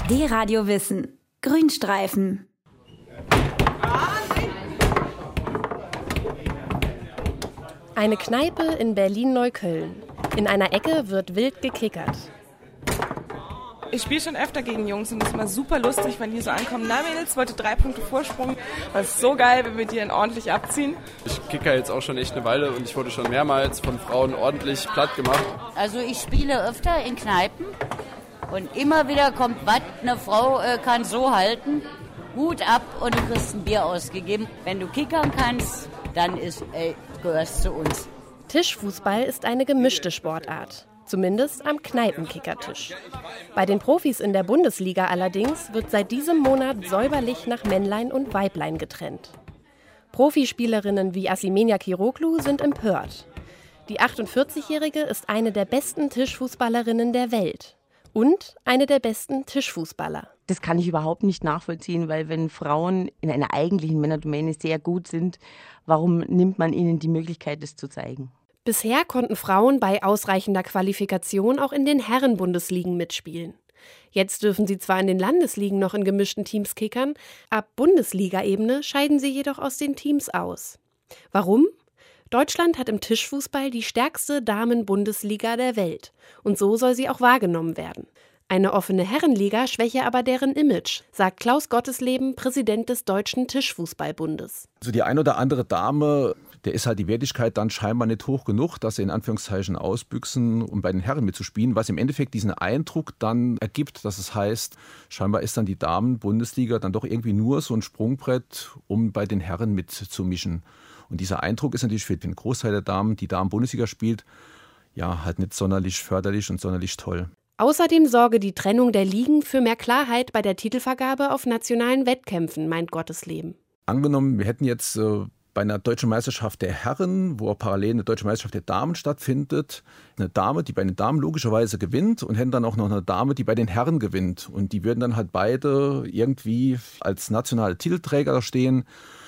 D-Radio Wissen. Grünstreifen. Eine Kneipe in Berlin-Neukölln. In einer Ecke wird wild gekickert. Ich spiele schon öfter gegen Jungs und das ist immer super lustig, wenn die so ankommen. Na Mädels, wollte 3 Punkte Vorsprung. Das ist so geil, wenn wir die dann ordentlich abziehen. Ich kicke jetzt auch schon echt eine Weile und ich wurde schon mehrmals von Frauen ordentlich platt gemacht. Also ich spiele öfter in Kneipen und immer wieder kommt was, eine Frau kann so halten, Hut ab und du kriegst ein Bier ausgegeben. Wenn du kickern kannst, dann gehörst zu uns. Tischfußball ist eine gemischte Sportart. Zumindest am Kneipenkickertisch. Bei den Profis in der Bundesliga allerdings wird seit diesem Monat säuberlich nach Männlein und Weiblein getrennt. Profispielerinnen wie Asimenia Kiroglu sind empört. Die 48-Jährige ist eine der besten Tischfußballerinnen der Welt und eine der besten Tischfußballer. Das kann ich überhaupt nicht nachvollziehen, weil wenn Frauen in einer eigentlichen Männerdomäne sehr gut sind, warum nimmt man ihnen die Möglichkeit, das zu zeigen? Bisher konnten Frauen bei ausreichender Qualifikation auch in den Herren-Bundesligen mitspielen. Jetzt dürfen sie zwar in den Landesligen noch in gemischten Teams kickern, ab Bundesliga-Ebene scheiden sie jedoch aus den Teams aus. Warum? Deutschland hat im Tischfußball die stärkste Damen-Bundesliga der Welt und so soll sie auch wahrgenommen werden. Eine offene Herrenliga schwäche aber deren Image, sagt Klaus Gottesleben, Präsident des Deutschen Tischfußballbundes. Also die ein oder andere Dame, der ist halt die Wertigkeit dann scheinbar nicht hoch genug, dass sie in Anführungszeichen ausbüchsen, um bei den Herren mitzuspielen, was im Endeffekt diesen Eindruck dann ergibt, dass es heißt, scheinbar ist dann die Damen-Bundesliga dann doch irgendwie nur so ein Sprungbrett, um bei den Herren mitzumischen. Und dieser Eindruck ist natürlich für den Großteil der Damen, die Damen-Bundesliga spielt, ja halt nicht sonderlich förderlich und sonderlich toll. Außerdem sorge die Trennung der Ligen für mehr Klarheit bei der Titelvergabe auf nationalen Wettkämpfen, meint Gottesleben. Angenommen, wir hätten jetzt bei einer deutschen Meisterschaft der Herren, wo auch parallel eine deutsche Meisterschaft der Damen stattfindet, eine Dame, die bei den Damen logischerweise gewinnt und hätten dann auch noch eine Dame, die bei den Herren gewinnt. Und die würden dann halt beide irgendwie als nationale Titelträger da stehen.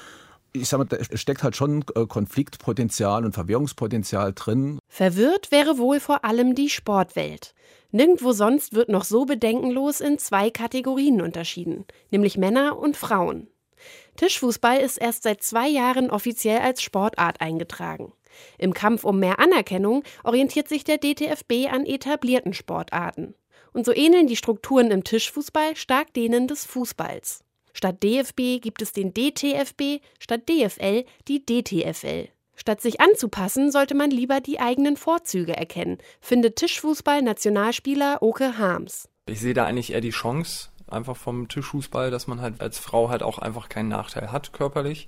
Ich sag mal, da steckt halt schon Konfliktpotenzial und Verwirrungspotenzial drin. Verwirrt wäre wohl vor allem die Sportwelt. Nirgendwo sonst wird noch so bedenkenlos in 2 Kategorien unterschieden, nämlich Männer und Frauen. Tischfußball ist erst seit 2 Jahren offiziell als Sportart eingetragen. Im Kampf um mehr Anerkennung orientiert sich der DTFB an etablierten Sportarten. Und so ähneln die Strukturen im Tischfußball stark denen des Fußballs. Statt DFB gibt es den DTFB, statt DFL die DTFL. Statt sich anzupassen, sollte man lieber die eigenen Vorzüge erkennen, findet Tischfußball-Nationalspieler Oke Harms. Ich sehe da eigentlich eher die Chance, einfach vom Tischfußball, dass man halt als Frau halt auch einfach keinen Nachteil hat körperlich.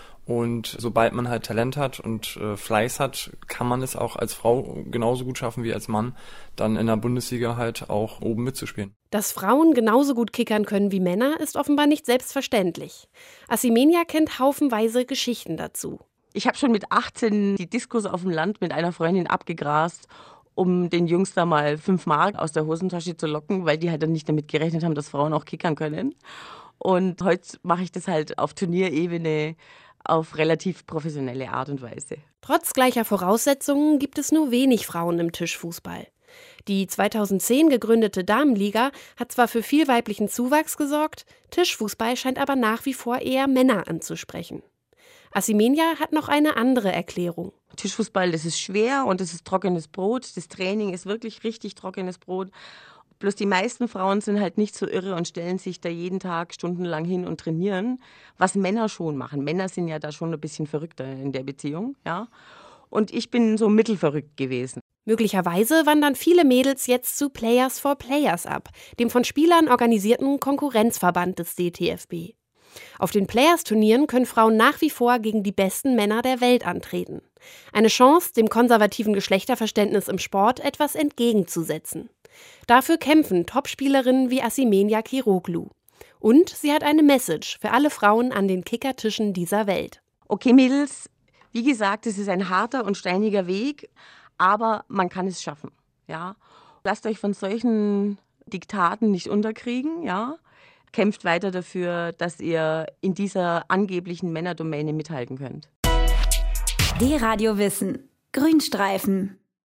Und sobald man halt Talent hat und Fleiß hat, kann man es auch als Frau genauso gut schaffen wie als Mann, dann in der Bundesliga halt auch oben mitzuspielen. Dass Frauen genauso gut kickern können wie Männer, ist offenbar nicht selbstverständlich. Asimenia kennt haufenweise Geschichten dazu. Ich habe schon mit 18 die Diskos auf dem Land mit einer Freundin abgegrast, um den Jungs da mal 5 Mark aus der Hosentasche zu locken, weil die halt dann nicht damit gerechnet haben, dass Frauen auch kickern können. Und heute mache ich das halt auf Turnierebene auf relativ professionelle Art und Weise. Trotz gleicher Voraussetzungen gibt es nur wenig Frauen im Tischfußball. Die 2010 gegründete Damenliga hat zwar für viel weiblichen Zuwachs gesorgt, Tischfußball scheint aber nach wie vor eher Männer anzusprechen. Asimenia hat noch eine andere Erklärung. Tischfußball, das ist schwer und das ist trockenes Brot. Das Training ist wirklich richtig trockenes Brot. Bloß die meisten Frauen sind halt nicht so irre und stellen sich da jeden Tag stundenlang hin und trainieren, was Männer schon machen. Männer sind ja da schon ein bisschen verrückter in der Beziehung, ja. Und ich bin so mittelverrückt gewesen. Möglicherweise wandern viele Mädels jetzt zu Players for Players ab, dem von Spielern organisierten Konkurrenzverband des DTFB. Auf den Players-Turnieren können Frauen nach wie vor gegen die besten Männer der Welt antreten. Eine Chance, dem konservativen Geschlechterverständnis im Sport etwas entgegenzusetzen. Dafür kämpfen Topspielerinnen wie Asimenia Kiroglu. Und sie hat eine Message für alle Frauen an den Kickertischen dieser Welt. Okay, Mädels, wie gesagt, es ist ein harter und steiniger Weg, aber man kann es schaffen. Ja? Lasst euch von solchen Diktaten nicht unterkriegen, ja? Kämpft weiter dafür, dass ihr in dieser angeblichen Männerdomäne mithalten könnt. D-Radio Wissen. Grünstreifen.